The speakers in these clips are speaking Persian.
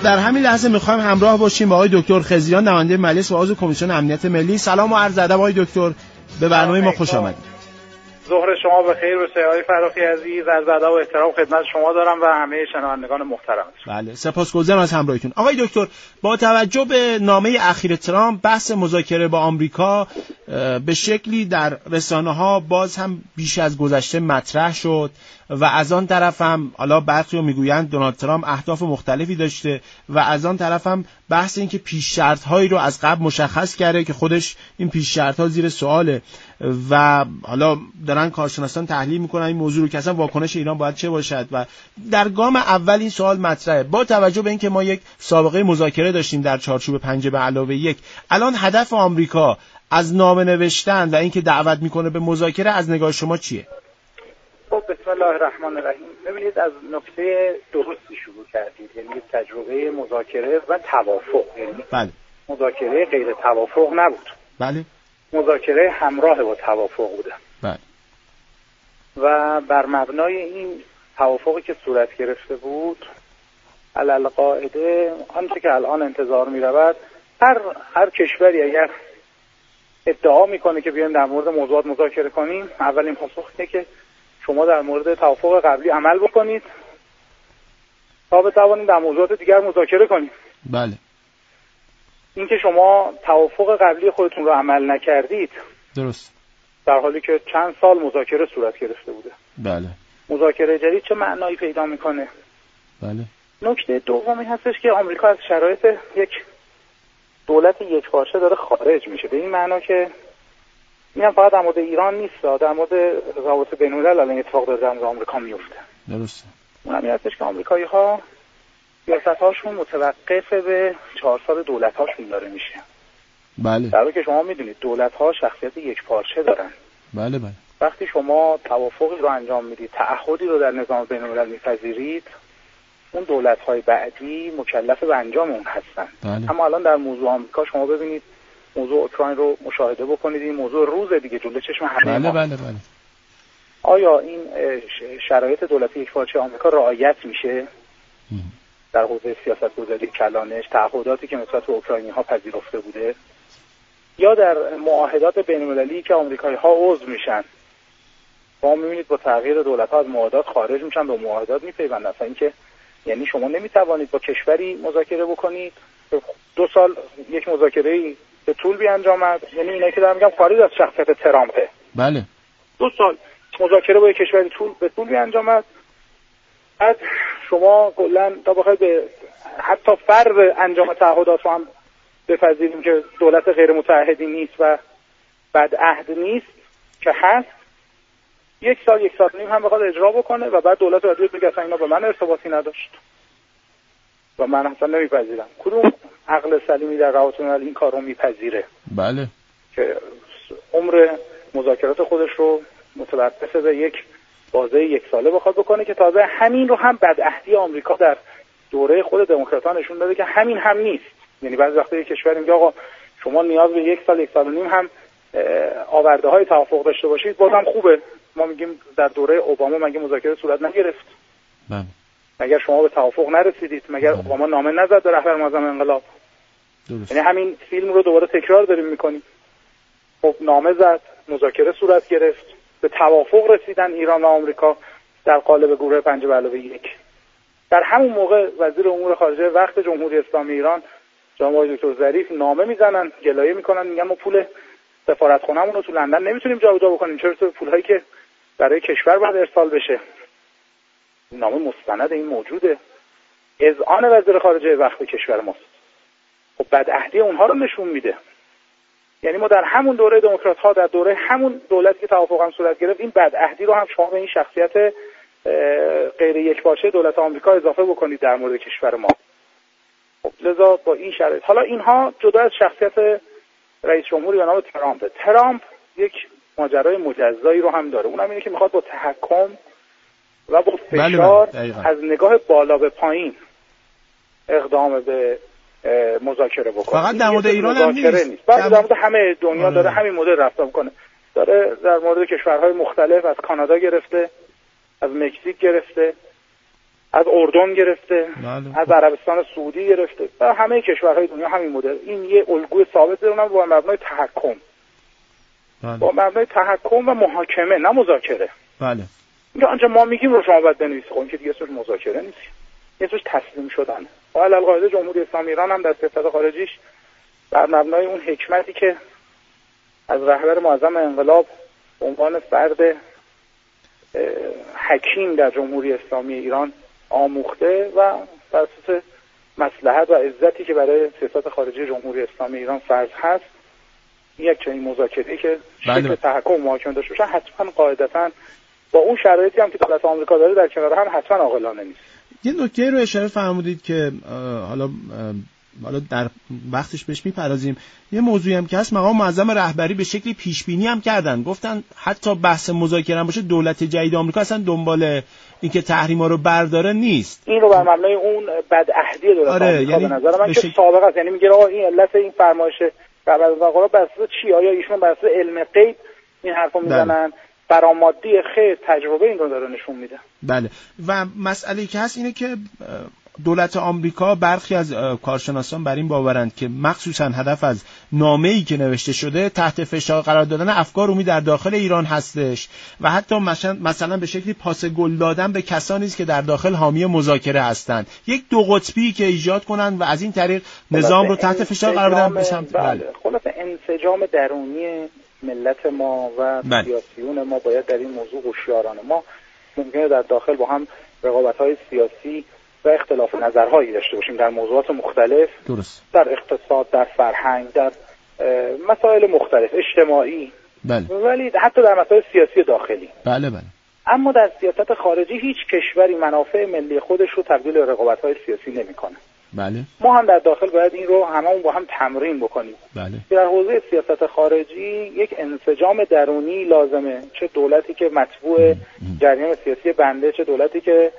در همین لحظه میخوایم همراه باشیم با آقای دکتر خضریان، نماینده مجلس و عضو کمیسیون امنیت ملی. سلام و عرض ادب آقای دکتر، به برنامه ما خوش آمدید. ظهر شما بخیر باشه آقای فراخی عزیز. عرض ادب و احترام خدمت شما دارم و همه شنوندگان محترم. بله، سپاسگزارم از همراهیتون. آقای دکتر، با توجه به نامه اخیر ترامپ، بحث مذاکره با آمریکا به شکلی در رسانه‌ها باز هم بیش از گذشته مطرح شد و از آن طرف هم حالا برخی‌ها میگویند دونالد ترامپ اهداف مختلفی داشته و از آن طرف هم بحث این که پیش شرط‌هایی رو از قبل مشخص کرده که خودش این پیش شرط‌ها زیر سواله و حالا دارن کارشناسان تحلیل میکنن این موضوع رو که اصلا واکنش ایران باید چه باشد و در گام اول این سوال مطرحه. با توجه به اینکه ما یک سابقه مذاکره داشتیم در چارچوب 5+1، الان هدف آمریکا از نامه نوشتن و اینکه دعوت میکنه به مذاکره از نگاه شما چیه؟ خب بسم الله الرحمن الرحیم. ببینید از نکته درستی شروع کردید، یعنی تجربه مذاکره و توافق، یعنی بله. مذاکره غیر توافق نبود. بله. مذاکره همراه با توافق بوده. بله. و بر مبنای این توافقی که صورت گرفته بود، علل قاعده آنچه که الان انتظار می رود، هر کشوری اگر ادعا میکنه که بیایم در مورد موضوعات مذاکره کنیم، اولین پاسخ اینه که شما در مورد توافق قبلی عمل بکنید تا بتوانید در موضوعات دیگر مذاکره کنید. بله. اینکه شما توافق قبلی خودتون رو عمل نکردید، درست، در حالی که چند سال مذاکره صورت گرفته بوده. بله. مذاکره جدید چه معنایی پیدا میکنه؟ بله. نکته دومی هستش که آمریکا از شرایط یک دولت یکپارچه داره خارج میشه، به این معنا که اینم فقط در مورد ایران نیست، در مورد روابط بین‌الملل الان اتفاق داره در مورد آمریکا میفته. درسته. اونم این هستش که آمریکایی‌ها سیاست‌هاشون متوقف به 4 سال دولت‌هاشون داره میشه. بله. در حالی که شما میدونید دولت‌ها شخصیت یکپارچه دارن. بله بله. وقتی شما توافقی رو انجام میدید، تعهدی رو در نظام بین‌الملل میپذیرید، اون دولت‌های بعدی مکلف به انجام اون هستن. بله. اما الان در موضوع آمریکا شما ببینید، موضوع اوکراین رو مشاهده بکنید، این موضوع روز دیگه جلوی چشم همه ما. بله بله بله. آیا این شرایط دولتی یکپارچه آمریکا رعایت میشه؟ در حوزه سیاست‌گذاری کلانش، تعهداتی که نسبت به اوکراینی‌ها پذیرفته بوده، یا در معاهدات بین‌المللی که آمریکایی‌ها عضو میشن، شما می‌بینید با تغییر دولت‌ها از معاهدات خارج میشن، به معاهدات میپیوندن. اصلا اینکه یعنی شما نمیتوانید با کشوری مذاکره بکنید 2 سال یک مذاکره‌ای به طول بیانجامد، یعنی اینایی که دارم میگم خارج از شخصیت ترامپه. بله. 2 سال مذاکره با یک کشوری به طول بیانجامد، بعد شما کلا تا بخواید به حتی فرض انجام تعهدات رو هم بپذیریم که دولت غیر متعهدی نیست و بدعهد نیست که هست، 1 سال 1 سال و نیم هم بخواد اجرا بکنه و بعد دولت بعدی بگه اصلا اینا با من ارتباطی نداشت و من اصلا نمیپذیرم. کدوم عقل سلیمی در روابط بین‌المللی این کار رو میپذیره؟ بله. که عمر مذاکرات خودش رو متوقف به یک بازه 1 ساله بخواد بکنه، که تازه همین رو هم بدعهدی آمریکا در دوره خود دموکرات‌ها نشون داده که همین هم نیست. یعنی بعضی وقتا یک کشور میگه آقا شما نیاز به 1 سال 1 سال و نیم هم آورده‌های توافق داشته باشید، بازم خوبه. ما میگیم در دوره اوباما مگه مذاکره صورت نگرفت؟ بله. مگر شما به توافق نرسیدید؟ مگر اوباما نامه نزد به رهبر معظم انقلاب؟ درست. یعنی همین فیلم رو دوباره تکرار داریم میکنیم. خب نامه زد، مذاکره صورت گرفت، به توافق رسیدن ایران و آمریکا در قالب گروه 5+1. در همون موقع وزیر امور خارجه وقت جمهوری اسلامی ایران جناب آقای دکتر ظریف نامه میزنن، گلایه میکنن، میگن ما پول سفارتخونه‌مون رو تو لندن نمیتونیم جابجا بکنیم، چرا تو پولایی که برای کشور باید ارسال بشه. نامه مستند این موجوده، اذعان وزیر خارجه وقت کشور ماست. خب بدعهدی اونها رو نشون میده. یعنی ما در همون دوره دموکرات‌ها، در دوره همون دولتی که توافق هم صورت گرفت، این بدعهدی رو هم شما به این شخصیت غیر یکپارچه دولت آمریکا اضافه بکنید در مورد کشور ما. خب لذا با این شرایط، حالا اینها جدا از شخصیت رئیس جمهوری به نام ترامپ یک ماجرای مجزایی رو هم داره، اونم اینه که میخواد با تحکم و با فشار از نگاه بالا به پایین اقدام به مذاکره بکنه. فقط در مورد ایران هم نیست، در مورد همه دنیا داره همین مدل رفتار میکنه. داره در مورد کشورهای مختلف، از کانادا گرفته، از مکزیک گرفته، از اردن گرفته، بله. از عربستان سعودی گرفته و همه کشورهای دنیا همین مدل. این یه الگوی ثابت دارن با مبنای تحکم. بله. با مبنای تحکم و محاکمه، نه مذاکره. بله. اینجا آنچه ما میگیم رو شما باید بنویسید. خب این که دیگه اسمش مذاکره نیست. یه اسمش تسلیم شدن. و القاعده جمهوری اسلامی ایران هم در سیاست خارجیش بر مبنای اون حکمتی که از رهبر معظم انقلاب به عنوان فرد حکیم در جمهوری اسلامی ایران آموخته و بر اساس مصلحت و عزتی که برای سیاست خارجی جمهوری اسلامی ایران فرض هست، یک چنین مذاکره‌ای که شکل تحکم محاکمه داشته باشه حتما قاعدتاً با اون شرایطی هم که دولت آمریکا داره در کنار هم حتما عاقلانه نیست. یه نکته رو اشاره فرمودید که حالا در وقتش بهش میپردازیم. یه موضوعی هم که هست، مقام معظم رهبری به شکلی پیش بینی هم کردن، گفتن حتی بحث مذاکره هم باشه دولت جدید آمریکا اصلا دنبال اینکه تحریما رو برداره نیست. این رو بر مبنای اون بدعهدی دولت آمریکا یعنی به نظر من که سابقه است، یعنی میگه آقا این علت این فرمایش قرارداد بر اساس چی؟ آیا ایشون بر اساس علم غیب این حرفو میزنن؟ برآمدی خیر تجربه این رو داره نشون میده. بله. و مسئله که هست اینه که دولت آمریکا، برخی از کارشناسان بر این باورند که مخصوصا هدف از نامه‌ای که نوشته شده تحت فشار قرار دادن افکار عمومی در داخل ایران هستش و حتی مثلا به شکلی پاس گل دادن به کسانی است که در داخل حامی مذاکره هستند، یک دو قطبی که ایجاد کنند و از این طریق نظام رو تحت فشار قرار بدن به سمت. بله. خلاصه انسجام درونی ملت ما و سیاسیون ما باید در این موضوع هوشیارانه. ما ممکنه در داخل با هم رقابت‌های سیاسی و اختلاف نظرهایی داشته باشیم در موضوعات مختلف، درست، در اقتصاد، در فرهنگ، در مسائل مختلف اجتماعی، بله، ولی حتی در مسائل سیاسی داخلی. بله بله. اما در سیاست خارجی هیچ کشوری منافع ملی خودش رو تبدیل به رقابت‌های سیاسی نمی‌کنه. بله. ما هم در داخل باید این رو هممون با هم تمرین بکنیم. بله. در حوزه سیاست خارجی یک انسجام درونی لازمه، چه دولتی که متبوع جریان سیاسی بنده، چه دولتی که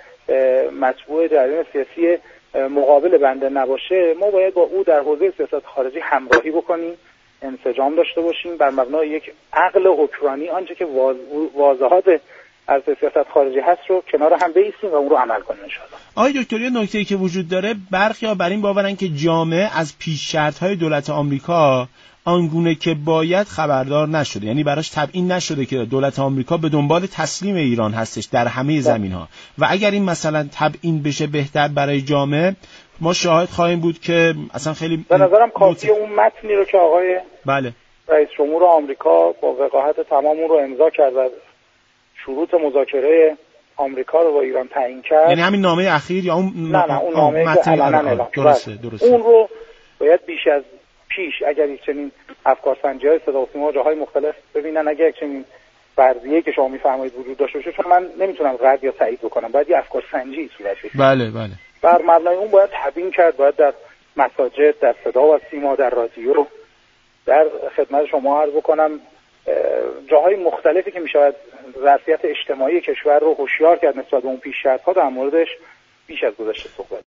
متبوع جریان سیاسی مقابل بنده نباشه. ما باید با او در حوزه سیاست خارجی همراهی بکنیم، انسجام داشته باشیم بر مبنای یک عقل حکمرانی، آنچه که واضحات از سیاست خارجی هست رو کنار هم بایستیم و اون رو عمل کنیم ان شاء الله. آقای دکتر، یه نکته‌ای که وجود داره، برخی‌ها بر این باورن که جامعه از پیش شرط‌های دولت آمریکا آنگونه که باید خبردار نشده، یعنی براش تبیین نشده که دولت آمریکا به دنبال تسلیم ایران هستش در همه زمین‌ها و اگر این مثلا تبیین بشه بهتر برای جامعه، ما شاهد خواهیم بود که اصلا خیلی به نظرم کافیه اون متنی رو که آقای بله رئیس جمهور آمریکا با وقاحت تمام اون رو امضا کرد و شروط مذاکره آمریکا رو با ایران تعیین کرد، یعنی همین نامه اخیر یا اون نه اون نامه که علنا اعلام درسته. اون رو باید بیش از پیش اگر یک چنین افکارسنجی‌های صداوسیما جاهای مختلف ببینن، اگر یک چنین فرضیه‌ای که شما میفرمایید وجود داشته باشه، چون من نمیتونم رد یا تایید بکنم، باید یه افکارسنجی صورت بگیره. بله بله. بر مبنای اون باید تبیین کرد، باید در مساجد، در صدا و سیما، در رادیو، در خدمت شما عرض بکنم جاهای مختلفی که میشود وضعیت اجتماعی کشور رو هوشیار کرد نسبت به اون پیش‌شرط‌ها، در موردش بیش از گذشته صحبت